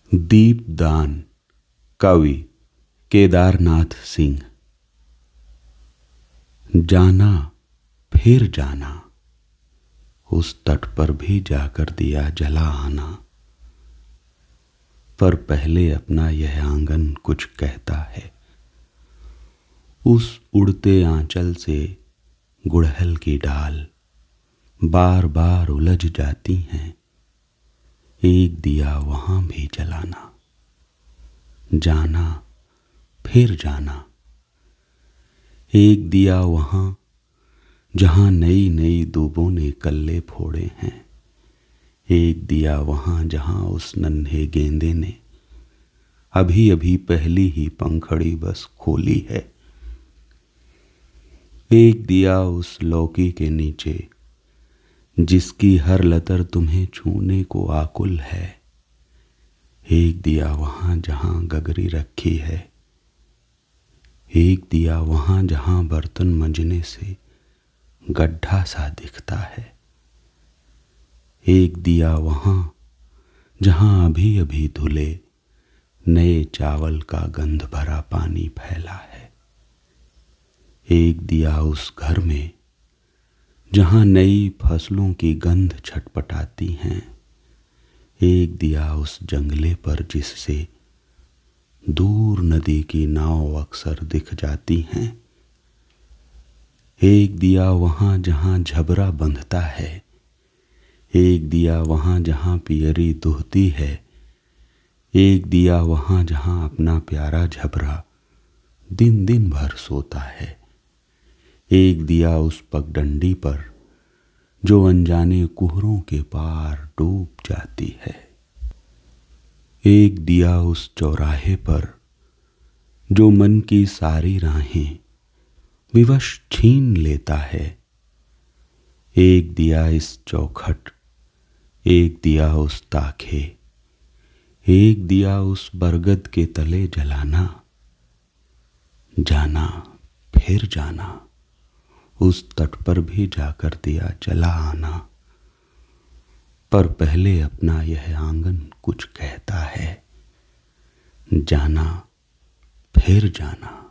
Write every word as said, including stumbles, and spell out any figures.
दीपदान। कवि केदारनाथ सिंह। जाना फिर जाना, उस तट पर भी जाकर दिया जला आना। पर पहले अपना यह आंगन कुछ कहता है। उस उड़ते आंचल से गुड़हल की डाल बार बार उलझ जाती हैं। एक दिया वहां भी जलाना। जाना फिर जाना, एक दिया वहां जहां नई नई दूबों ने कल्ले फोड़े हैं। एक दिया वहां जहां उस नन्हे गेंदे ने अभी अभी पहली ही पंखड़ी बस खोली है। एक दिया उस लौकी के नीचे जिसकी हर लतर तुम्हें छूने को आकुल है। एक दिया वहां जहां गगरी रखी है। एक दिया वहां जहां बर्तन मंजने से गड्ढा सा दिखता है। एक दिया वहां जहां अभी अभी धुले नए चावल का गंध भरा पानी फैला है। एक दिया उस घर में जहां नई फसलों की गंध छटपटाती हैं। एक दिया उस जंगले पर जिससे दूर नदी की नाव अक्सर दिख जाती हैं। एक दिया वहां जहां झबरा बंधता है। एक दिया वहां जहां पियरी दुहती है। एक दिया वहां जहां अपना प्यारा झबरा दिन दिन भर सोता है। एक दिया उस पगडंडी पर जो अनजाने कुहरों के पार डूब जाती है। एक दिया उस चौराहे पर जो मन की सारी राहें विवश छीन लेता है। एक दिया इस चौखट, एक दिया उस ताखे, एक दिया उस बरगद के तले जलाना। जाना फिर जाना, उस तट पर भी जाकर दिया जला आना। पर पहले अपना यह आंगन कुछ कहता है। जाना फिर जाना।